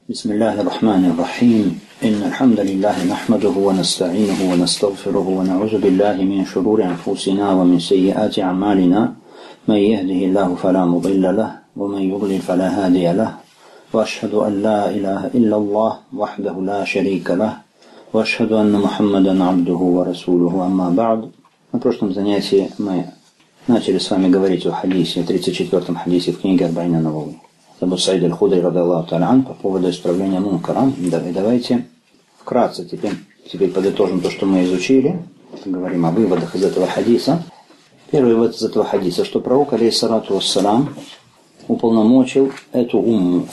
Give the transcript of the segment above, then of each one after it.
بسم الله الرحمن الرحيم إن الحمد لله نحمده ونستعينه ونستغفره ونعوذ بالله من شرور أنفسنا ومن سيئات أعمالنا من يهده الله فلا مضل له ومن يضلل فلا هادي له وأشهد أن لا إله إلا الله وحده لا شريك له وأشهد أن محمدا عبده ورسوله أما بعد. На прошлом занятии мы начали с вами говорить о хадисе, 34-м хадисе в книге Арбаин ан-Навави. Абу Саид аль-Худри радиаллаху та'аля ан по поводу исправления мункара. Давайте вкратце теперь подытожим то, что мы изучили. Говорим о выводах из этого хадиса. Первый вывод из этого хадиса, что пророк, алейхиссалату вассалам, уполномочил эту умму,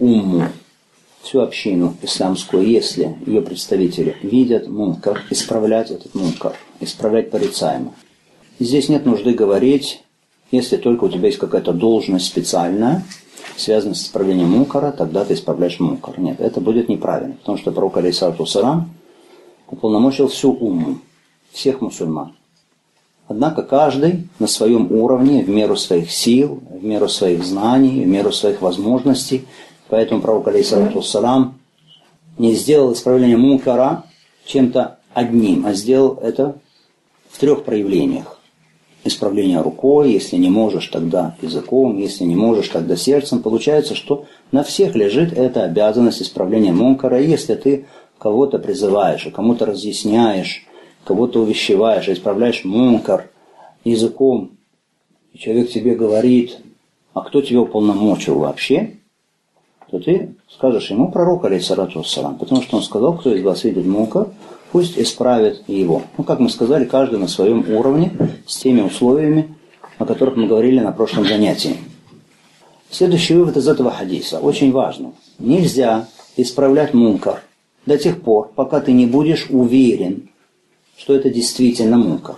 всю общину исламскую, если ее представители видят мункар, исправлять этот мункар, исправлять порицаемое. Здесь нет нужды говорить, если только у тебя есть какая-то должность специальная, связанная с исправлением мункара, тогда ты исправляешь мункар. Нет, это будет неправильно, потому что пророк, алейхиссалату вассалам, уполномочил всю умму, всех мусульман. Однако каждый на своем уровне, в меру своих сил, в меру своих знаний, в меру своих возможностей. Поэтому пророк, алейхиссалату вассалам, не сделал исправление мункара чем-то одним, а сделал это в 3 проявлениях. Исправление рукой, если не можешь, тогда языком, если не можешь, тогда сердцем. Получается, что на всех лежит эта обязанность исправления мункара. И если ты кого-то призываешь, кому-то разъясняешь, кого-то увещеваешь, исправляешь мункар языком, и человек тебе говорит, а кто тебя уполномочил вообще, то ты скажешь ему пророк, алейхиссалату вассалам, потому что он сказал, кто из вас видит мункар, пусть исправит его. Как мы сказали, каждый на своем уровне, с теми условиями, о которых мы говорили на прошлом занятии. Следующий вывод из этого хадиса, очень важно. Нельзя исправлять мункар до тех пор, пока ты не будешь уверен, что это действительно мункар.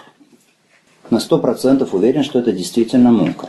На 100% уверен, что это действительно мункар.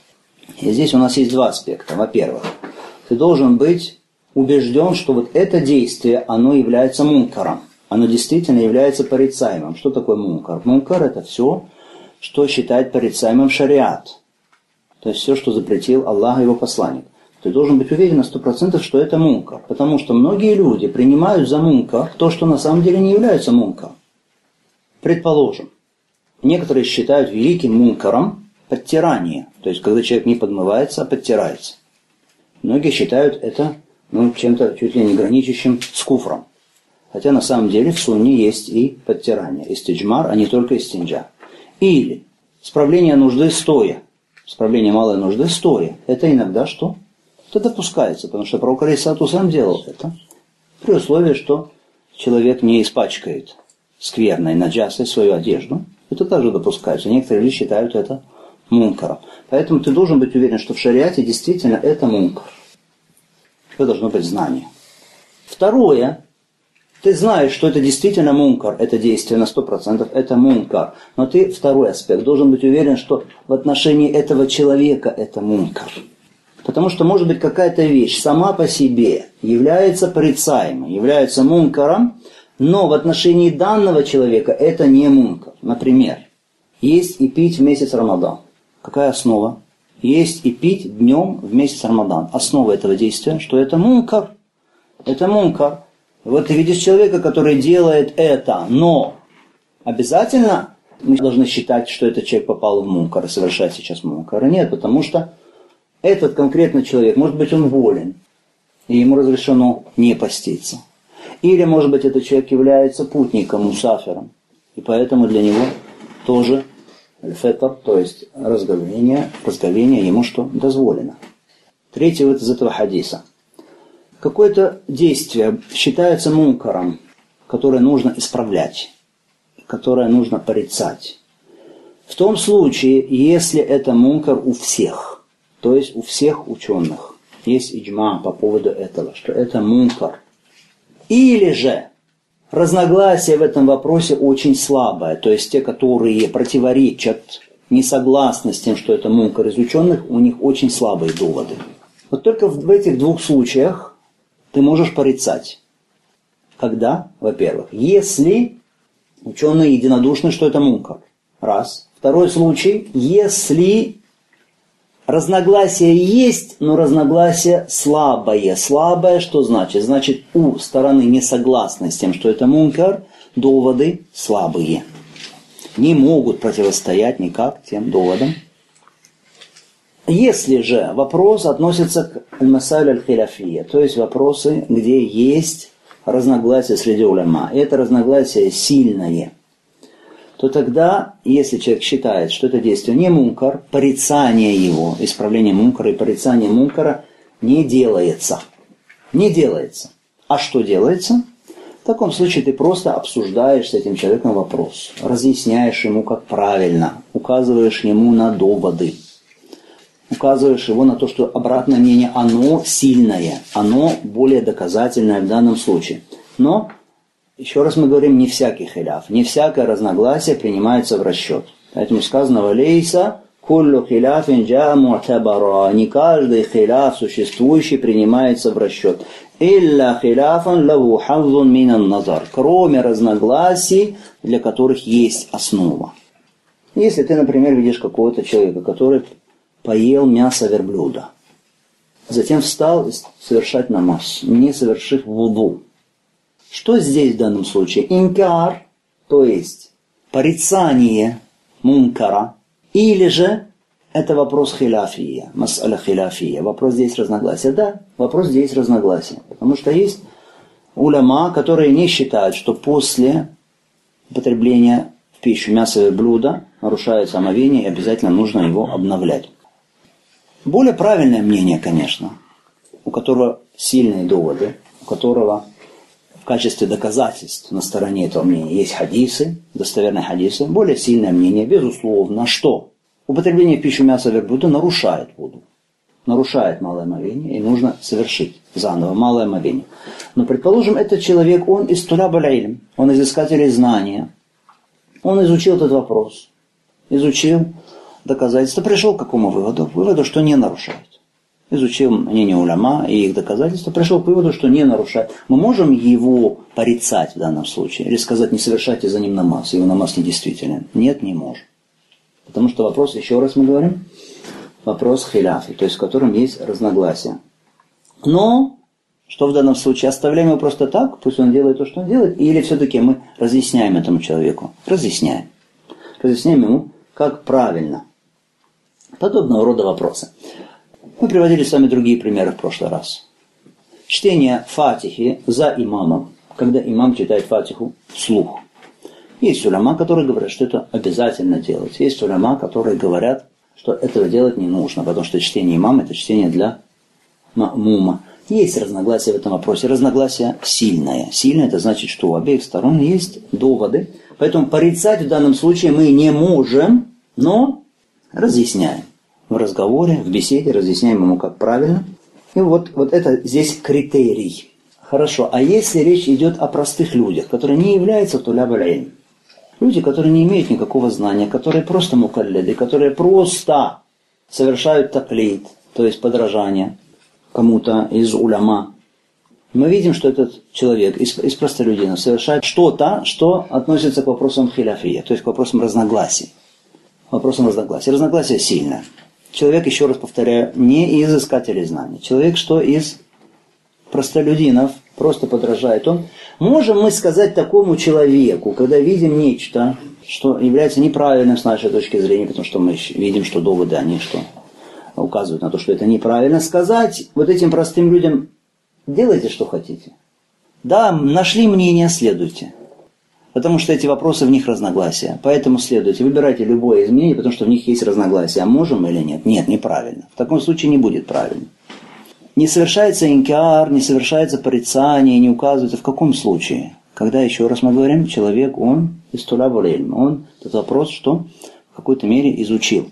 И здесь у нас есть 2 аспекта. Во-первых, ты должен быть убежден, что вот это действие, оно является мункаром. Оно действительно является порицаемым. Что такое мункар? Мункар – это все, что считает порицаемым шариат. То есть все, что запретил Аллах и его посланник. Ты должен быть уверен на 100%, что это мункар. Потому что многие люди принимают за мункар то, что на самом деле не является мункаром. Предположим, некоторые считают великим мункаром подтирание. То есть когда человек не подмывается, а подтирается. Многие считают это чем-то чуть ли не граничащим с куфром. Хотя на самом деле в сунне есть и подтирание, истиджмар, а не только истинджа. Или справление нужды стоя. Справление малой нужды стоя. Это иногда что? Это допускается, потому что пророк алейхиссалату вассалам делал это. При условии, что человек не испачкает скверной наджасой свою одежду. Это также допускается. Некоторые люди считают это мункаром. Поэтому ты должен быть уверен, что в шариате действительно это мункар. Это должно быть знание. Второе. Ты знаешь, что это действительно мункар, это действие на 100%, это мункар. Но ты, второй аспект, должен быть уверен, что в отношении этого человека это мункар. Потому что, может быть, какая-то вещь сама по себе является порицаемой, является мункаром, но в отношении данного человека это не мункар. Например, есть и пить в месяц Рамадан. Какая основа? Есть и пить днем в месяц Рамадан. Основа этого действия, что это мункар. Это мункар. Вот ты видишь человека, который делает это, но обязательно мы должны считать, что этот человек попал в мункар и совершает сейчас мункар. Нет, потому что этот конкретный человек, может быть, он болен, и ему разрешено не поститься. Или, может быть, этот человек является путником, мусафиром, и поэтому для него тоже аль-фитр, то есть разговение ему что дозволено. Третий вывод из этого хадиса. Какое-то действие считается мункаром, которое нужно исправлять, которое нужно порицать. В том случае, если это мункар у всех, то есть у всех ученых, есть иджма по поводу этого, что это мункар. Или же разногласие в этом вопросе очень слабое, то есть те, которые противоречат, не согласны с тем, что это мункар из ученых, у них очень слабые доводы. Вот только в этих 2 случаях ты можешь порицать. Когда? Во-первых, если ученые единодушны, что это мункар. Раз. Второй случай, если Разногласие есть, но разногласие слабое. Слабое что значит? Значит, у стороны не согласной с тем, что это мункар, доводы слабые. Не могут противостоять никак тем доводам. Если же вопрос относится к масаль аль-хиляфия, то есть вопросы, где есть разногласия среди уляма, и это разногласие сильное, то тогда, если человек считает, что это действие не мункар, порицание его, исправление мункара и порицание мункара не делается. Не делается. А что делается? В таком случае ты просто обсуждаешь с этим человеком вопрос, разъясняешь ему, как правильно, указываешь ему на доводы, указываешь его на то, что обратное мнение, оно сильное, оно более доказательное в данном случае. Но, еще раз мы говорим, не всякий хиляф, не всякое разногласие принимается в расчет. Поэтому сказано «Валейса куллю хиляфин джа му'табара». Не каждый хиляф существующий принимается в расчет. «Илля хиляфан лаву хаззун минан назар». Кроме разногласий, для которых есть основа. Если ты, например, видишь какого-то человека, который поел мясо верблюда, затем встал совершать намаз, не совершив вуду. Что здесь в данном случае? Инкар, то есть порицание мункара, или же это вопрос хиляфия, мас'аля хиляфия, вопрос здесь разногласия. Да, вопрос здесь разногласия, потому что есть уляма, которые не считают, что после употребления в пищу мяса верблюда нарушается омовение и обязательно нужно его обновлять. Более правильное мнение, конечно, у которого сильные доводы, у которого в качестве доказательств на стороне этого мнения есть хадисы, достоверные хадисы, более сильное мнение, безусловно, что употребление в пищу мяса верблюда нарушает вуду, нарушает малое омовение, и нужно совершить заново малое омовение. Но, предположим, этот человек, он из туляб аль-илм, он из искателей знания, он изучил этот вопрос, изучил доказательства, пришел к какому выводу? К выводу, что не нарушает. Изучил мнение уляма и их доказательства, пришел к выводу, что не нарушает. Мы можем его порицать в данном случае? Или сказать, не совершайте за ним намаз, его намаз недействителен? Нет, не можем. Потому что вопрос, еще раз мы говорим, вопрос хиляфи, то есть в котором есть разногласия. Но, что в данном случае? Оставляем его просто так, пусть он делает то, что он делает, или все-таки мы разъясняем этому человеку? Разъясняем. Разъясняем ему, как правильно. Подобного рода вопросы. Мы приводили с вами другие примеры в прошлый раз. Чтение фатихи за имамом, когда имам читает фатиху вслух. Есть уляма, которые говорят, что это обязательно делать. Есть уляма, которые говорят, что этого делать не нужно, потому что чтение имама – это чтение для ма'мума. Есть разногласия в этом вопросе. Разногласие сильное. Сильное – это значит, что у обеих сторон есть доводы. Поэтому порицать в данном случае мы не можем, но разъясняем. В разговоре, в беседе разъясняем ему, как правильно. И вот это здесь критерий. Хорошо, а если речь идет о простых людях, которые не являются туляб аль-илм, люди, которые не имеют никакого знания, которые просто мукаллиды, которые просто совершают таклид, то есть подражание кому-то из уляма, мы видим, что этот человек из простолюдинов совершает что-то, что относится к вопросам хиляфия, то есть к вопросам разногласий. Вопросам разногласий. Разногласие сильное. Человек, еще раз повторяю, не из искателей знаний. Человек, что из простолюдинов, просто подражает. Можем мы сказать такому человеку, когда видим нечто, что является неправильным с нашей точки зрения, потому что мы видим, что доводы, они что указывают на то, что это неправильно, сказать вот этим простым людям: делайте, что хотите. Да, нашли мнение, следуйте. Потому что эти вопросы, в них разногласия. Поэтому следуйте, выбирайте любое из мнений, потому что в них есть разногласия. А можем или нет? Нет, неправильно. В таком случае не будет правильно. Не совершается инкар, не совершается порицание, не указывается. В каком случае? Когда, еще раз мы говорим, человек, он из туляб аль-илм, он этот вопрос, что в какой-то мере изучил.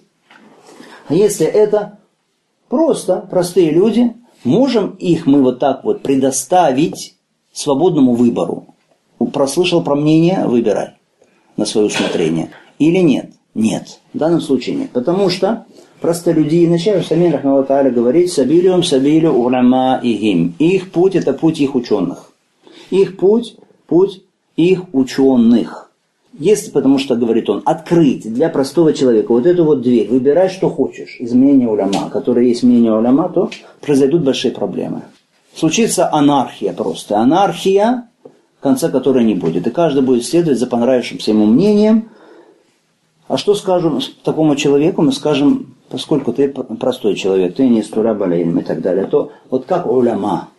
А если это просто простые люди, можем их мы вот так вот предоставить свободному выбору. Прослышал про мнение, выбирай на свое усмотрение. Или нет? Нет. В данном случае нет. Потому что простолюдины, Шейх Самин рахмахуллах тааля говорит: сабилюм сабилю уляма ихим. Их путь — это путь их ученых. Их путь — путь их ученых. Если, потому что, говорит он, открыть для простого человека вот эту вот дверь, выбирай, что хочешь, из мнения уляма, которые есть мнение уляма, то произойдут большие проблемы. Случится анархия просто. Анархия, конца которой не будет. И каждый будет следовать за понравившимся ему мнением. А что скажем такому человеку? Мы скажем, поскольку ты простой человек, ты не стуляба аль-илм и так далее, то вот как уляма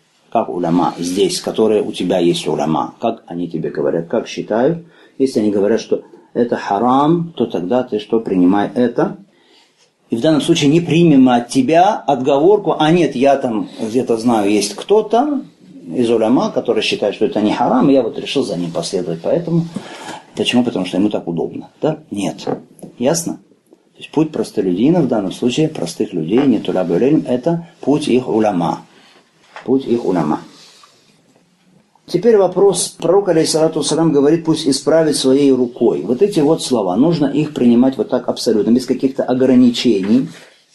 здесь, которые у тебя есть уляма, как они тебе говорят, как считают. Если они говорят, что это харам, то тогда ты что, принимай это. И в данном случае не примем от тебя отговорку, а нет, я там где-то знаю, есть кто-то из уляма, который считает, что это не харам, и я вот решил за ним последовать. Поэтому, почему? Потому что ему так удобно. Да? Нет. Ясно? То есть путь простолюдинов, в данном случае простых людей, не туляб аль-илм, это путь их уляма. Путь их уляма. Теперь вопрос. Пророк, алейхиссалату вассалям, говорит, пусть исправит своей рукой. Вот эти вот слова, нужно их принимать вот так абсолютно, без каких-то ограничений.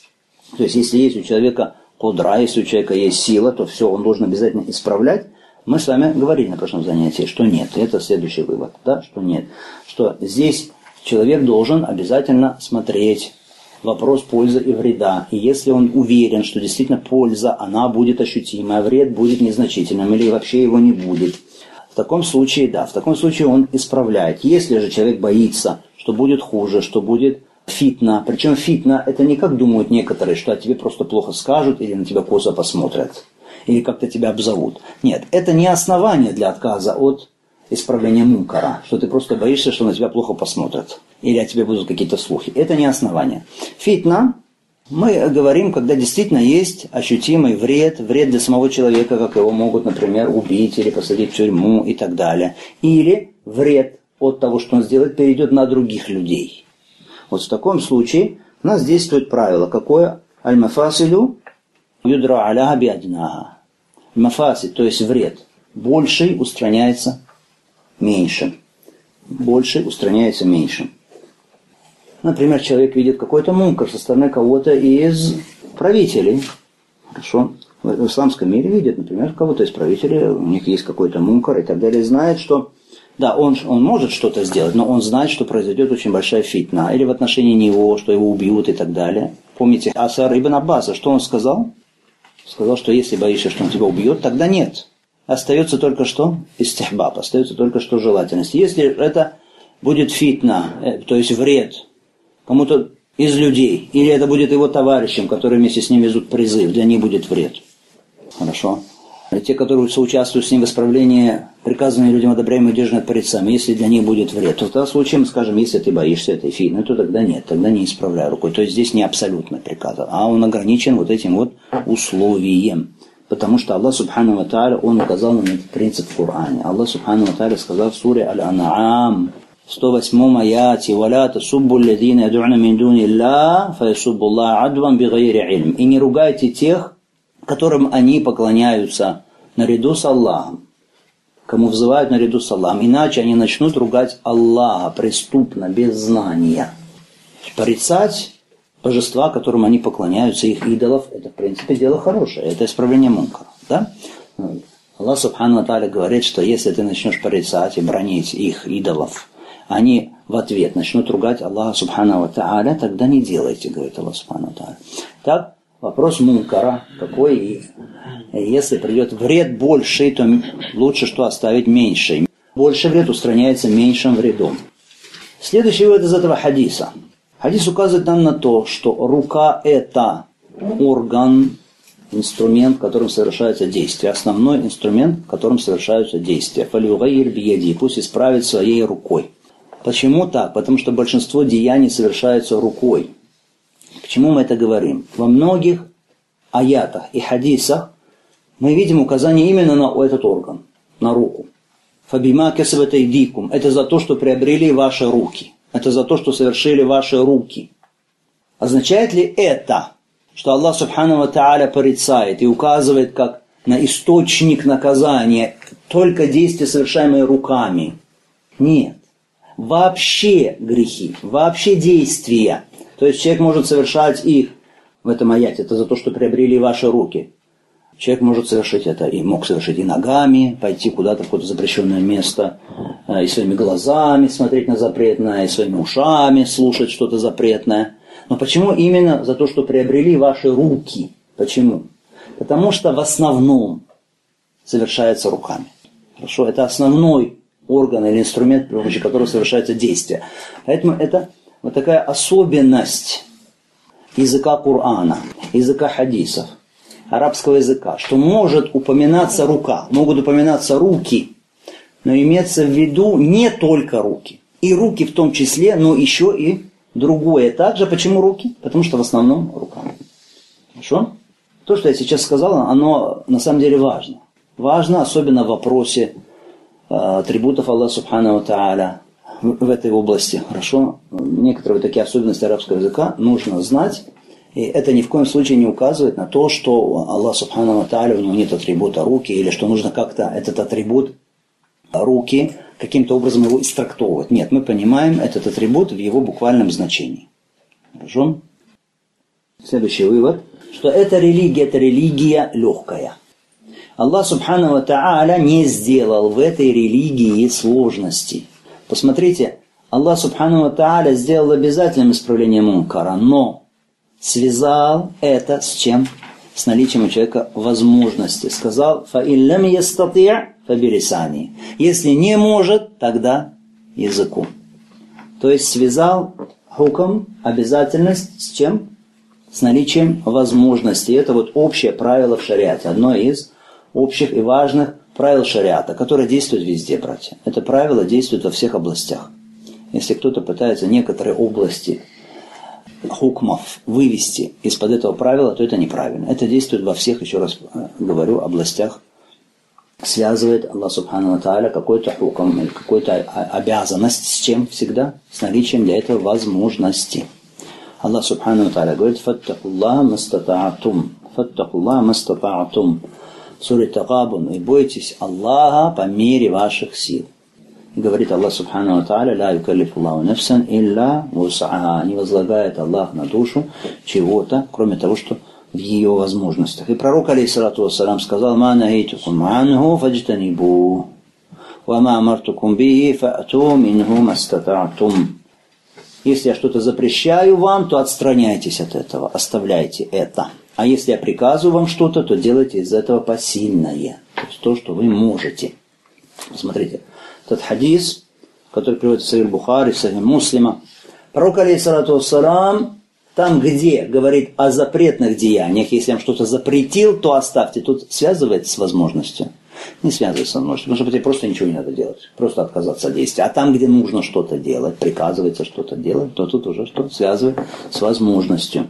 То есть, если есть у человека кудра, если у человека есть сила, то все, он должен обязательно исправлять. Мы с вами говорили на прошлом занятии, что нет. Это следующий вывод, да, что нет. Что здесь человек должен обязательно смотреть вопрос пользы и вреда. И если он уверен, что действительно польза, она будет ощутимая, вред будет незначительным или вообще его не будет, в таком случае, да, в таком случае он исправляет. Если же человек боится, что будет хуже, что будет фитна, причем фитна, это не как думают некоторые, что о тебе просто плохо скажут или на тебя косо посмотрят, или как-то тебя обзовут. Нет, это не основание для отказа от исправления мункара, что ты просто боишься, что на тебя плохо посмотрят, или о тебе будут какие-то слухи. Это не основание. Фитна, мы говорим, когда действительно есть ощутимый вред для самого человека, как его могут, например, убить или посадить в тюрьму и так далее. Или вред от того, что он сделает, перейдет на других людей. Вот в таком случае у нас действует правило. Какое? Аль-мафасиду юдра аляха биаднаха. Аль-мафасид, то есть вред, больший устраняется меньшим. Больше устраняется меньшим. Например, человек видит какой-то мункар со стороны кого-то из правителей. Хорошо. В исламском мире видит, например, кого-то из правителей, у них есть какой-то мункар и так далее, знает, что да, он может что-то сделать, но он знает, что произойдет очень большая фитна. Или в отношении него, что его убьют и так далее. Помните, Асар ибн Аббаса, что он сказал? Сказал, что если боишься, что он тебя убьет, тогда нет. Остается только что истихбаб, остается только что желательность. Если это будет фитна, то есть вред кому-то из людей, или это будет его товарищам, которые вместе с ним везут призыв, для них будет вред. Хорошо. И те, которые соучаствуют с ним в исправлении приказанных людям одобряемых держанных порицами, если для них будет вред, то в том случае мы скажем, если ты боишься этой фитны, то тогда нет, тогда не исправляй рукой. То есть здесь не абсолютный приказ, а он ограничен вот этим вот условием. Потому что Аллах Субхану ва Тааля, Он указал нам этот принцип в Коране. Аллах Субхану ва Тааля сказал в суре Аль-Ан'ам, 108 аяте, «Валя тасуббу алладина яд'уна мин дуни Аллах, фаясуббу Аллаха адван бигайри илм». И не ругайте тех, которым они поклоняются наряду с Аллахом, кому взывают наряду с Аллахом. Иначе они начнут ругать Аллаха преступно, без знания. Порицать божества, которым они поклоняются, их идолов, это, в принципе, дело хорошее. Это исправление мункара. Да? Аллах Субхану ва Тааля говорит, что если ты начнешь порицать и бронить их идолов, они в ответ начнут ругать Аллаха Субхану ва Тааля, тогда не делайте, говорит Аллах Субхану ва Тааля. Так, вопрос мункара какой? Если придет вред больший, то лучше что оставить меньший. Больший вред устраняется меньшим вредом. Следующий вывод из этого хадиса. Хадис указывает нам на то, что рука – это орган, инструмент, которым совершаются действия. Основной инструмент, которым совершаются действия. «Фалюгайир бияди» – пусть исправит своей рукой. Почему так? Потому что большинство деяний совершаются рукой. Почему мы это говорим? Во многих аятах и хадисах мы видим указание именно на этот орган, на руку. «Фабима касабат айдикум» – это за то, что приобрели ваши руки. Это за то, что совершили ваши руки. Означает ли это, что Аллах Субхану ва Тааля порицает и указывает как на источник наказания только действия, совершаемые руками? Нет. Вообще грехи, вообще действия. То есть человек может совершать их в этом аяте. Это за то, что приобрели ваши руки. Человек может совершить это и мог совершить и ногами, пойти куда-то в какое-то запрещенное место, и своими глазами смотреть на запретное, и своими ушами слушать что-то запретное. Но почему именно за то, что приобрели ваши руки? Почему? Потому что в основном совершается руками. Хорошо? Это основной орган или инструмент, при помощи которого совершается действие. Поэтому это вот такая особенность языка Корана, языка хадисов, арабского языка, что может упоминаться рука, могут упоминаться руки, но имеется в виду не только руки. И руки в том числе, но еще и другое. Также почему руки? Потому что в основном руками. Хорошо? То, что я сейчас сказал, оно на самом деле важно. Важно, особенно в вопросе атрибутов Аллаха Субхану ва Тааля в этой области. Хорошо? Некоторые вот такие особенности арабского языка нужно знать. И это ни в коем случае не указывает на то, что Аллах Субхану ва Тааля, у него нет атрибута руки, или что нужно как-то этот атрибут руки каким-то образом его истрактовывать. Нет, мы понимаем этот атрибут в его буквальном значении. Хорошо? Следующий вывод, что эта религия легкая. Аллах Субхану ва Тааля не сделал в этой религии сложностей. Посмотрите, Аллах Субхану ва Тааля сделал обязательным исправление мункара, но связал это с чем? С наличием у человека возможности. Сказал, «Фа'иллам ястати' фабилисани». Если не может, тогда языку. То есть связал хукм, обязательность с чем? С наличием возможности. Это вот общее правило в шариате. Одно из общих и важных правил шариата, которое действует везде, братья. Это правило действует во всех областях. Если кто-то пытается некоторые области хукмов вывести из-под этого правила, то это неправильно. Это действует во всех, еще раз говорю, областях. Связывает Аллах Субхану ва Тааля какой-то хукм или какую-то обязанность с чем всегда? С наличием для этого возможности. Аллах Субхану ва Тааля говорит: «Фаттакуллаха мастата'тум». «Фаттакуллаха мастата'тум». В суре Тагабун: «И бойтесь Аллаха по мере ваших сил». И говорит Аллах Субхану ва Тааля: «Ла юкаллифуллаху нафсан илля вус'аха». Не возлагает Аллах на душу чего-то, кроме того, что в ее возможностях. И пророк, алейхиссалату вассалам, сказал: «Ма нахейтукум анху фаджтанибу, ва ма амартукум бихи фа'ту минху мастата'тум». Если я что-то запрещаю вам, то отстраняйтесь от этого, оставляйте это. А если я приказываю вам что-то, то делайте из этого посильное. То есть то, что вы можете. Смотрите, этот хадис, который приводится в Сахих Бухари, в Сахих Муслима, пророк, алейхиссалату вассалам, там, где говорит о запретных деяниях, если вам что-то запретил, то оставьте. Тут связывается с возможностью. Не связывается с возможностью, потому что тебе просто ничего не надо делать. Просто отказаться от действия. А там, где нужно что-то делать, приказывается что-то делать, то тут уже что-то связывает с возможностью.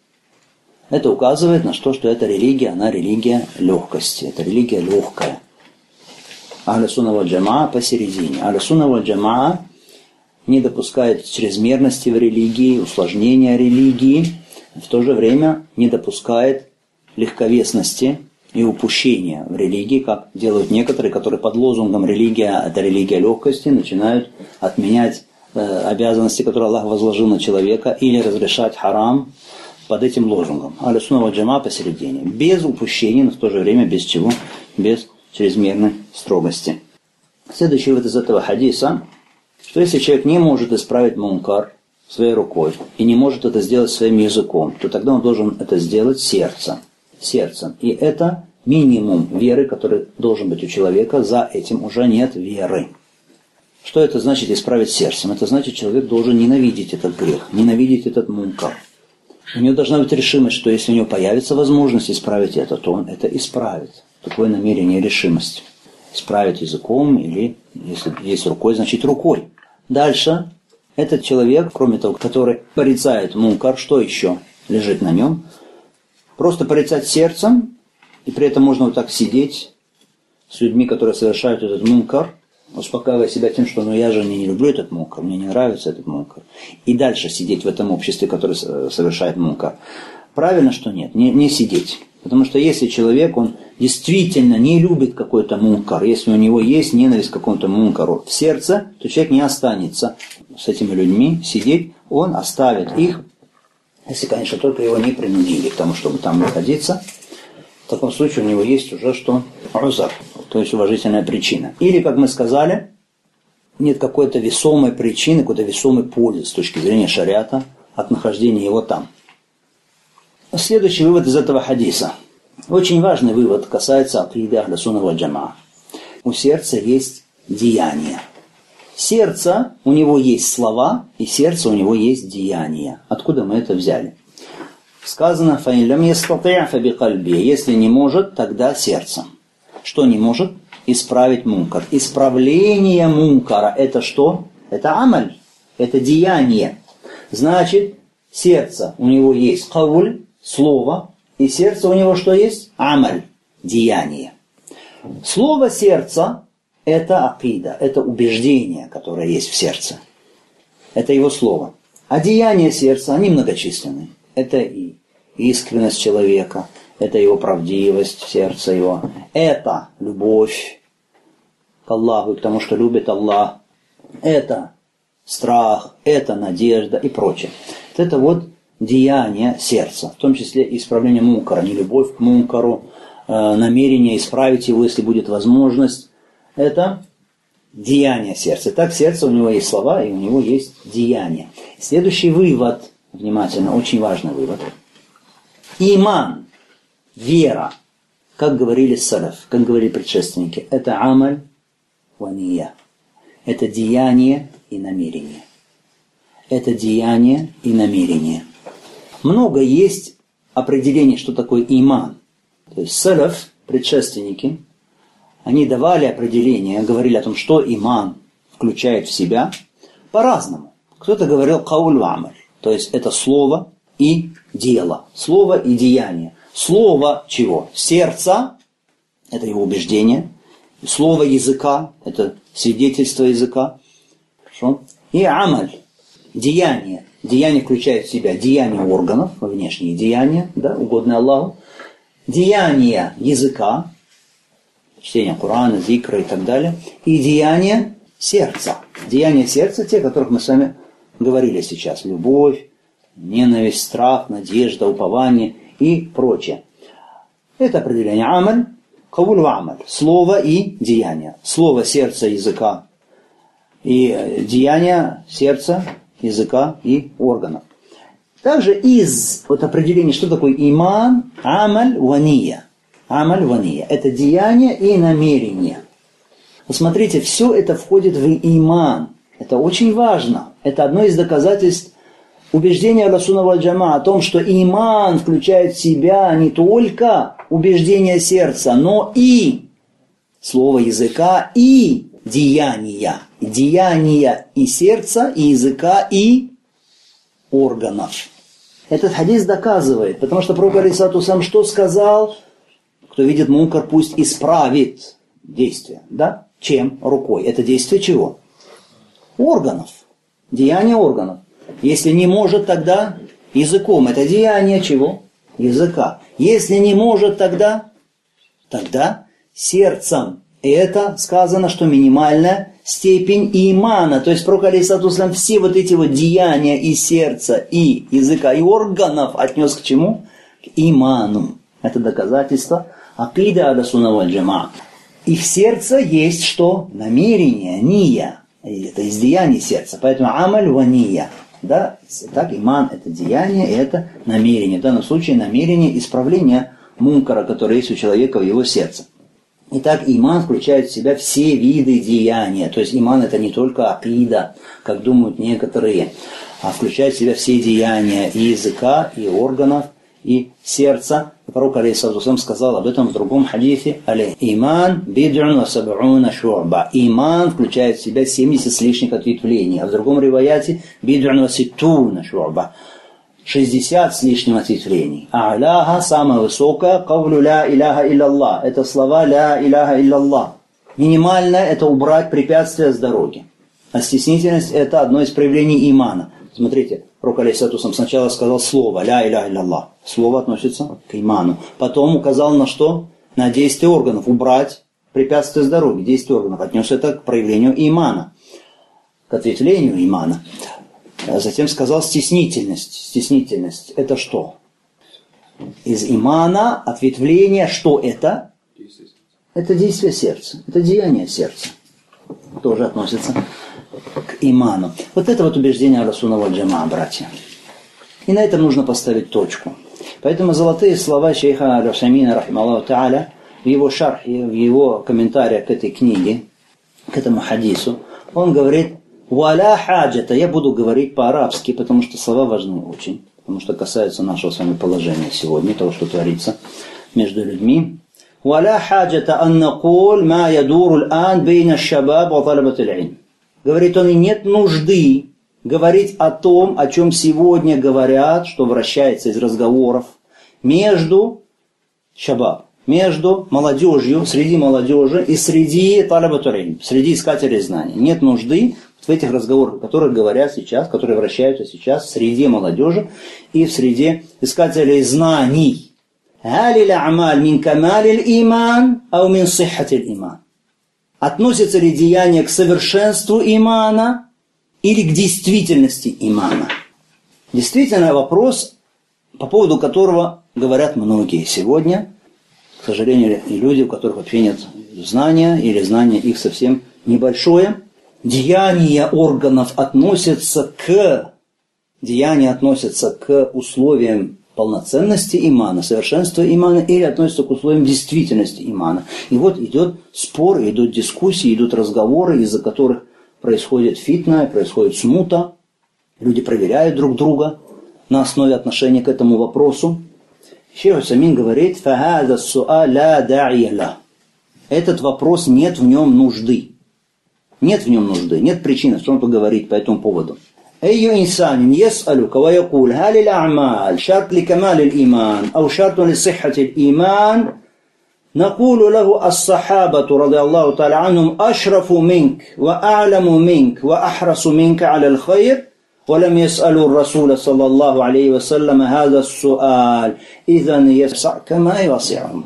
Это указывает на то, что эта религия, она религия легкости. Это религия легкая. Ахлю сунна валь джамаа посередине. Ахлю сунна валь джамаа не допускает чрезмерности в религии, усложнения религии, в то же время не допускает легковесности и упущения в религии, как делают некоторые, которые под лозунгом «религия – это религия легкости» начинают отменять обязанности, которые Аллах возложил на человека, или разрешать харам под этим лозунгом. Ахлю сунна валь джамаа посередине. Без упущений, но в то же время без чего? Без чрезмерной строгости. Следующий вывод из этого хадиса, что если человек не может исправить мункар своей рукой и не может это сделать своим языком, то тогда он должен это сделать сердцем. И это минимум веры, который должен быть у человека. За этим уже нет веры. Что это значит исправить сердцем? Это значит, человек должен ненавидеть этот грех, ненавидеть этот мункар. У него должна быть решимость, что если у него появится возможность исправить это, то он это исправит. Такое намерение, решимость. Исправить языком или, если есть рукой, значит рукой. Дальше, этот человек, кроме того, который порицает мункар, что еще лежит на нем? Просто порицать сердцем, и при этом можно вот так сидеть с людьми, которые совершают этот мункар, успокаивая себя тем, что я же не люблю этот мункар, мне не нравится этот мункар. И дальше сидеть в этом обществе, которое совершает мункар. Правильно, что нет, не сидеть. Потому что если человек, он действительно не любит какой-то мункар, если у него есть ненависть к какому-то мункару в сердце, то человек не останется с этими людьми сидеть, он оставит их, если, конечно, только его не принудили к тому, чтобы там находиться. В таком случае у него есть уже что? Узар, то есть уважительная причина. Или, как мы сказали, нет какой-то весомой причины, какой-то весомой пользы с точки зрения шариата от нахождения его там. Следующий вывод из этого хадиса. Очень важный вывод касается акиды ахля сунна валь джамаа. У сердца есть деяние. Сердце, у него есть слова, и сердце у него есть деяния. Откуда мы это взяли? Сказано, فَإِنْ لَمْ يَسْتَطِعْ فَبِقَلْبِهِ. Если не может, тогда сердцем. Что не может? Исправить мункар. Исправление мункара – это что? Это амаль, это деяние. Значит, сердце у него есть кауль, слово, и сердце у него что есть? Амаль, деяние. Слово сердца – это акида, это убеждение, которое есть в сердце. Это его слово. А деяния сердца, они многочисленны. Это и искренность человека, это его правдивость, сердце его. Это любовь к Аллаху, к тому, что любит Аллах. Это страх, это надежда и прочее. Это вот деяние сердца, в том числе исправление мункара, не любовь к мункару, намерение исправить его, если будет возможность. Это деяние сердца. Так, сердце, у него есть слова, и у него есть деяние. Следующий вывод, внимательно, очень важный вывод. Иман, вера, как говорили салаф, как говорили предшественники, это амаль ва ния. Это деяние и намерение. Это деяние и намерение. Много есть определений, что такое иман. То есть салаф, предшественники, они давали определение, говорили о том, что иман включает в себя по-разному. Кто-то говорил кауль ва амаль, то есть это слово и дело, слово и деяние. Слово чего? Сердца, это его убеждение. Слово языка, это свидетельство языка. Хорошо? И амаль, деяние. Деяние включает в себя деяния органов, внешние деяния, да, угодные Аллаху. Деяния языка, чтение Корана, зикра и так далее. И деяния сердца. Деяния сердца, те, о которых мы с вами говорили сейчас. Любовь, ненависть, страх, надежда, упование и прочее. Это определение амаль, кауль ва амаль. Слово и деяние. Слово, сердца, языка. И деяния сердца, языка и органов. Также из вот определения, что такое иман, амаль ва ния. Амаль ва ния. Это деяние и намерение. Посмотрите, все это входит в иман. Это очень важно. Это одно из доказательств убеждения ахля сунна валь джамаа о том, что иман включает в себя не только убеждение сердца, но и слово языка, и деяния. Деяния и сердца, и языка, и органов. Этот хадис доказывает, потому что пророк алейхиссалату вассалям что сказал? Кто видит мункар, пусть исправит действие. Да? Чем? Рукой. Это действие чего? Органов. Деяние органов. Если не может, тогда языком. Это деяние чего? Языка. Если не может, тогда сердцем. И это сказано, что минимальная степень имана. То есть пророк алейхиссалату вассалям все вот эти вот деяния и сердца, и языка, и органов отнес к чему? К иману. Это доказательство акиды ахля сунна валь джамаа. И в сердце есть что? Намерение, ния. Это из деяний сердца. Поэтому амаль ва ния. Да? Так, иман это деяние, и это намерение. В данном случае намерение исправления мункара, который есть у человека в его сердце. Итак, иман включает в себя все виды деяния. То есть иман это не только акида, как думают некоторые, а включает в себя все деяния и языка, и органов, и сердца. Пророк алейхиссалату вассалям сказал об этом в другом хадисе. Иман бид'ун ва саб'уна шу'ба. Иман включает в себя 70 с лишних ответвлений. А в другом риваяте бид'ун ва ситтуна шу'ба. 60 с лишним ответвлений. А'ляха, самое высокое, кавлю ля иляха илlallah. Это слова ля иляха илlallah. Минимальное это убрать препятствия с дороги. А стеснительность это одно из проявлений имана. Смотрите, пророк алейхиссалату вассалям сначала сказал слово ля иляха илlallah. Слово относится к иману. Потом указал на что? На действие органов. Убрать препятствия с дороги. Действие органов. Отнес это к проявлению имана. К ответвлению имана. Затем сказал стеснительность. Стеснительность это что? Из имана ответвление, что это? Это действие сердца. Это деяние сердца. Тоже относится к иману. Вот это вот убеждение Ахлю-сунна валь джамаа, братья. И на этом нужно поставить точку. Поэтому золотые слова шейха Аль-Усаймина, рахималлаху та'аля, в его шархе, в его комментариях к этой книге, к этому хадису, он говорит: «Валя хаджата». Я буду говорить по-арабски, потому что слова важны очень, потому что касаются нашего с вами положения сегодня, того, что творится между людьми. «Валя хаджата ан накуль ма ядуру аль-ан бейна шабаб ва талабат аль-илм». Говорит он, и нет нужды говорить о том, о чем сегодня говорят, что вращается из разговоров между шабаб, между молодежью, среди молодежи и среди талабат аль-илм, среди искателей знаний. Нет нужды в этих разговорах, о которых говорят сейчас, которые вращаются сейчас в среде молодежи и в среде искателей знаний. «Галиль амаль мин камалиль иман, ау мин сиххатиль иман». Относится ли деяние к совершенству имана или к действительности имана? Действительно, вопрос, по поводу которого говорят многие сегодня. К сожалению, и люди, у которых вообще нет знания, или знание их совсем небольшое. Деяния органов относятся к условиям полноценности имана, совершенства имана, или относятся к условиям действительности имана. И вот идет спор, идут дискуссии, идут разговоры, из-за которых происходит фитна, происходит смута. Люди проверяют друг друга на основе отношения к этому вопросу. Шейх Усаймин говорит: «Фахаза су'аль ла да'ия ла». Этот вопрос, нет в нем нужды. Нет в нем нужды, нет причины, что он поговорит по этому поводу. أي إنسان يسألك ويقول هل الأعمال شرط لكمال الإيمان أو شرط لصحة الإيمان نقول له الصحابة رضي الله تعالى عنهم أشرف منك وأعلم منك وأحرص منك على الخير ولم يسألوا الرسول صلى الله عليه وسلم هذا السؤال إذن يسعك ما يوسعهم.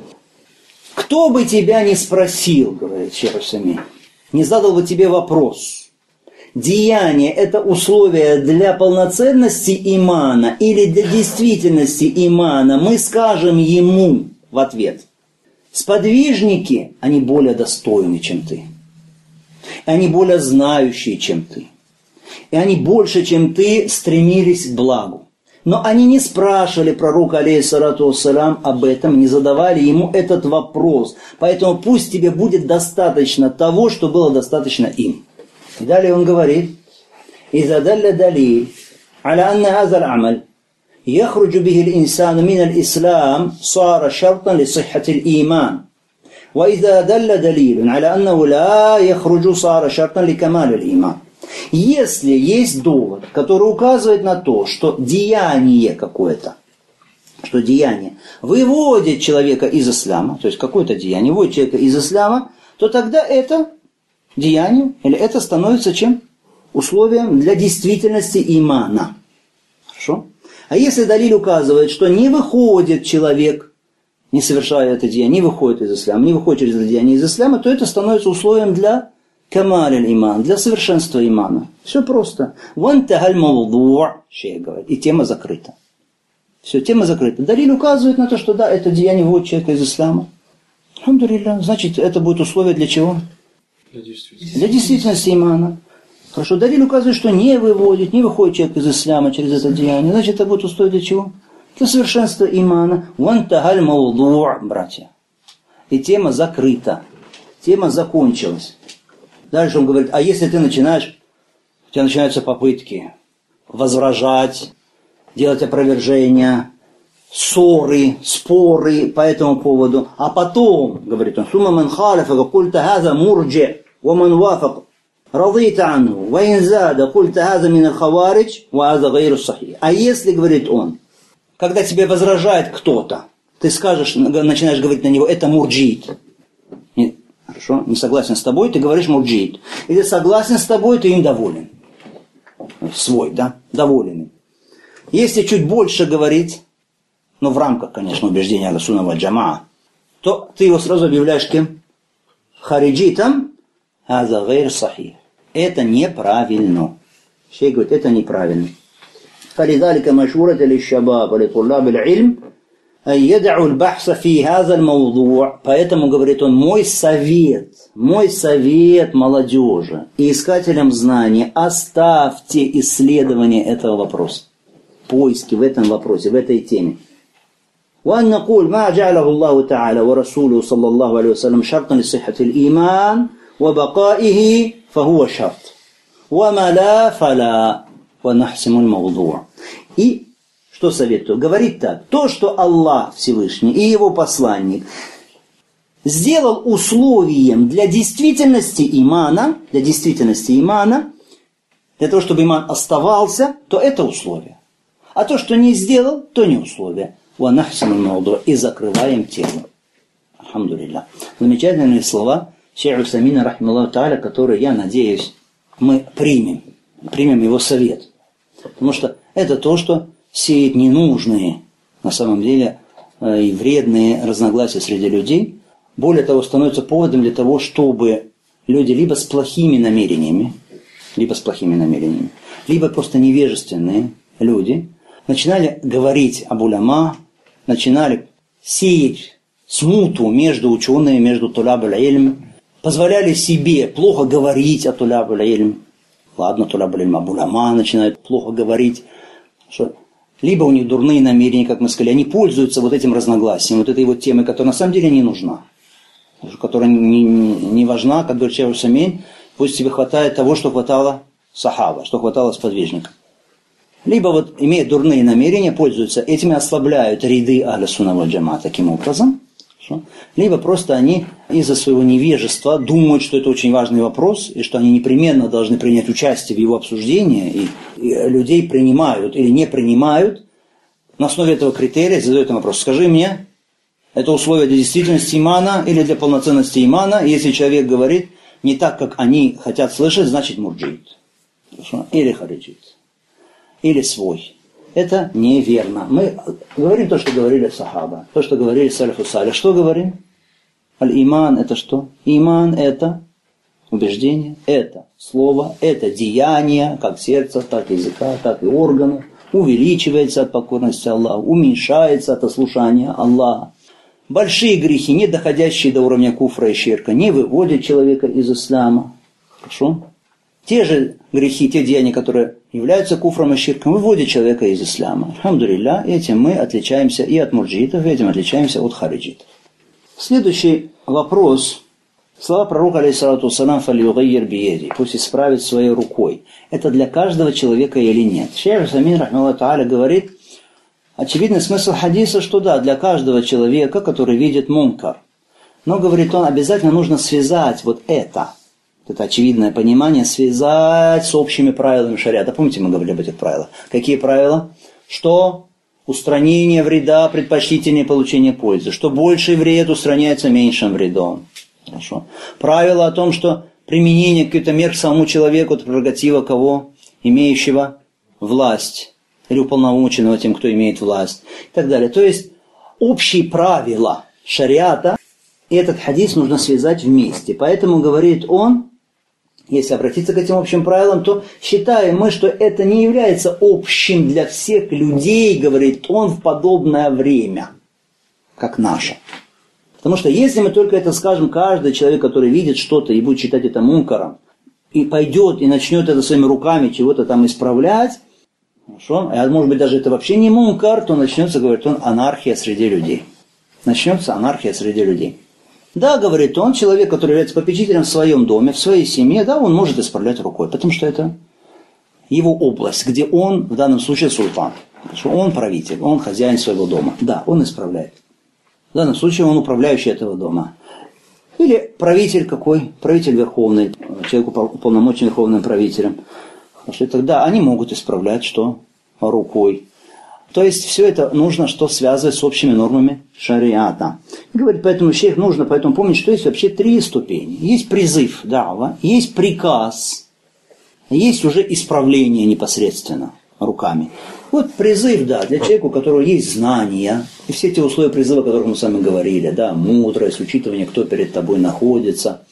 Кто бы тебя не спросил, говорит шейх Усаймин, не задал бы тебе вопрос, деяние – это условие для полноценности имана или для действительности имана, мы скажем ему в ответ: сподвижники, они более достойны, чем ты. Они более знающие, чем ты. И они больше, чем ты, стремились к благу. Но они не спрашивали пророка, алейхиссалату вассалям, об этом, не задавали ему этот вопрос. Поэтому пусть тебе будет достаточно того, что было достаточно им. И далее он говорит: «Иза далля далиль, аля анна хаза аль-амаль, яхруджу бихи л-инсану мин аль-ислам, сара шартан ли сиххати л-иман. Ва иза далля далиль, аля аннаху ла яхруджу, сара шартан ли камали л-иман». Если есть довод, который указывает на то, что деяние какое-то, что деяние выводит человека из ислама, то есть какое-то деяние выводит человека из ислама, то тогда это деяние, или это становится чем? Условием для действительности имана. Хорошо? А если далиль указывает, что не выходит человек, не совершая это деяние, не выходит из ислама, не выходит через это деяние из ислама, то это становится условием для камаль иман, для совершенства имана. Все просто. Вантахаль мавду', шейх говорит, и тема закрыта. Все, тема закрыта. Далиль указывает на то, что да, это деяние выводит человека из ислама. Алхамдулилля. Значит, это будет условие для чего? Для действительности имана. Хорошо, далиль указывает, что не выходит человек из ислама через это деяние. Значит, это будет условие для чего? Для совершенства имана. Вантахаль мавду', братья. И тема закрыта. Тема закончилась. Дальше он говорит: а если ты начинаешь, у тебя начинаются попытки возражать, делать опровержения, ссоры, споры по этому поводу, а потом, говорит он, «Сумма ман халифа, культа хаза мурджи, ва ман вафак, радита анху, ва инзада, культа хаза мин аль-хаваридж, ва хаза гайру сахи». А если, говорит он, когда тебе возражает кто-то, ты скажешь, начинаешь говорить на него: это мурджиит. Хорошо, не согласен с тобой, ты говоришь мурджиит. Или согласен с тобой, ты им доволен. Свой, да, доволен. Если чуть больше говорить, но в рамках, конечно, убеждения Ахлю-сунна валь джамаа, то ты его сразу объявляешь кем? Хариджитом, хаза гайр сахих. Это неправильно. Шейх говорит, это неправильно. فلذلك مشورة للشباب ولطلاب العلم يدعو البحث في هذا الموضوع. Поэтому, говорит он, мой совет молодежи и искателям знаний, оставьте исследование этого вопроса, поиски в этом вопросе, в этой теме. وأن نقول ما جعله الله تعالى ورسوله صلى الله عليه وسلم شرطا لصحة الإيمان وبقائه فهو شرط وما لا فلا ونحسم الموضوع. И что советую? Говорит так: то, что Аллах Всевышний и Его посланник сделал условием для действительности имана, для того, чтобы иман оставался, то это условие. А то, что не сделал, то не условие. И закрываем тему. Алхамдулилля. Замечательные слова шейха Усаймина, рахималлаху тааля, которые, я надеюсь, мы примем его совет. Потому что это то, что сеет ненужные, на самом деле, и вредные разногласия среди людей. Более того, становится поводом для того, чтобы люди либо с плохими намерениями, либо просто невежественные люди начинали говорить об уляма, начинали сеять смуту между учеными, между тулаб аль-илм, позволяли себе плохо говорить о тулаб аль-илм. Ладно, тулаб аль-илм, об уляма начинают плохо говорить. Что либо у них дурные намерения, как мы сказали, они пользуются вот этим разногласием, вот этой вот темой, которая на самом деле не нужна, которая не важна, как говорит шейх Усаймин, пусть тебе хватает того, что хватало сахаба, что хватало сподвижников. Либо вот, имея дурные намерения, пользуются этим и ослабляют ряды ахля сунна валь джамаа таким образом. Либо просто они из-за своего невежества думают, что это очень важный вопрос, и что они непременно должны принять участие в его обсуждении, и людей принимают или не принимают. На основе этого критерия задают им вопрос: скажи мне, это условие для действительности имана или для полноценности имана? Если человек говорит не так, как они хотят слышать, значит мурджит. Или хариджит. Или свой. Это неверно. Мы говорим то, что говорили сахаба, то, что говорили салифу салих. Что говорим? Аль-иман это что? Иман это убеждение, это слово, это деяние, как сердца, так и языка, так и органы. Увеличивается от покорности Аллаху, уменьшается от ослушания Аллаха. Большие грехи, не доходящие до уровня куфра и ширка, не выводят человека из ислама. Хорошо? Те же грехи, те деяния, которые являются куфром и ширком, выводят человека из ислама. Алхамдулилля, этим мы отличаемся и от мурджитов, и этим отличаемся от хариджитов. Следующий вопрос. Слова пророка, алейхиссалату вассалям, фалюгайир биеди, пусть исправит своей рукой. Это для каждого человека или нет? Шейх Усаймин, рахмаллаху тааля, говорит, очевидный смысл хадиса, что да, для каждого человека, который видит мункар. Но, говорит он, обязательно нужно связать вот это очевидное понимание, связать с общими правилами шариата. Помните, мы говорили об этих правилах? Какие правила? Что устранение вреда предпочтительнее получения пользы. Что больший вред устраняется меньшим вредом. Хорошо. Правило о том, что применение каких-то мер к самому человеку — это прерогатива кого? Имеющего власть. Или уполномоченного тем, кто имеет власть. И так далее. То есть общие правила шариата, и этот хадис нужно связать вместе. Поэтому, говорит он, если обратиться к этим общим правилам, то считаем мы, что это не является общим для всех людей, говорит он, в подобное время, как наше. Потому что если мы только это скажем, каждый человек, который видит что-то и будет считать это мункаром, и пойдет и начнет это своими руками чего-то там исправлять, хорошо, а может быть даже это вообще не мункар, то начнется, говорит он, анархия среди людей. Начнется анархия среди людей. Да, говорит он, человек, который является попечителем в своем доме, в своей семье, да, он может исправлять рукой, потому что это его область, где он, в данном случае, султан. Он правитель, он хозяин своего дома. Да, он исправляет. В данном случае он управляющий этого дома. Или правитель какой? Правитель верховный, человек уполномочен верховным правителем. Потому что тогда они могут исправлять что? Рукой. То есть все это нужно что связывать с общими нормами шариата. Говорит, поэтому шейх нужно поэтому помнить, что есть вообще 3 ступени. Есть призыв, дава, есть приказ, есть уже исправление непосредственно руками. Вот призыв, да, для человека, у которого есть знания, и все те условия призыва, о которых мы с вами говорили, да, мудрость, учитывание, кто перед тобой находится,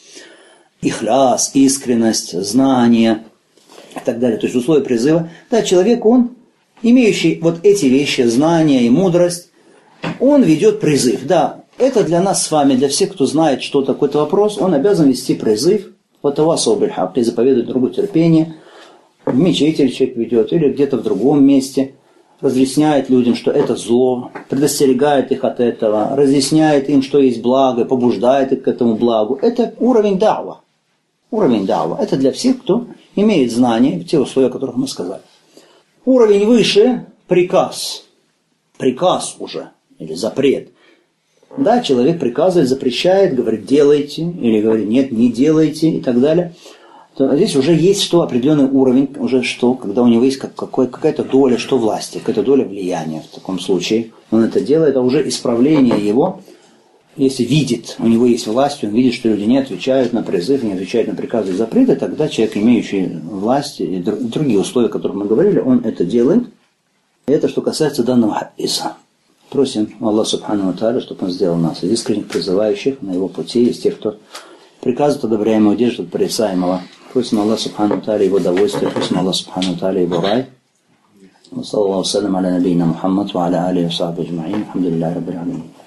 ихляс, искренность, знание и так далее. То есть условия призыва, да, человек, он имеющий вот эти вещи, знания и мудрость, Он ведет призыв. Да, это для нас с вами, для всех, кто знает, что такой-то вопрос, он обязан вести призыв. Ватавасау биль-хак, и заповедует другу терпение. В мечети человек ведет, или где-то в другом месте. Разъясняет людям, что это зло, предостерегает их от этого, разъясняет им, что есть благо, побуждает их к этому благу. Это уровень дa'ва. Уровень дa'ва. Это для всех, кто имеет знания в те условия, о которых мы сказали. Уровень выше – приказ. Приказ уже, или запрет. Да, человек приказывает, запрещает, говорит делайте, или говорит нет, не делайте и так далее. То здесь уже есть что определенный уровень, уже что, когда у него есть какая-то доля, что власти, какая-то доля влияния в таком случае. Он это делает, а уже исправление его, если видит, у него есть власть, он видит, что люди не отвечают на призыв, не отвечают на приказы и запреты, тогда человек, имеющий власть и другие условия, о которых мы говорили, он это делает. И это что касается данного хадиса. Просим Аллаха Субхану ва Тааля, чтобы Он сделал нас из искренних призывающих на Его пути, из тех, кто приказывает одобряемого, держит порицаемого. Просим Аллаха Субхану ва Тааля Его довольствие, просим Аллаха Субхану ва Тааля Его рай. Саллаллаху салям аля набийна Мухаммад ва аля алихи ва сахбихи аджмаин. Алхамдулиллахи раббил аламин.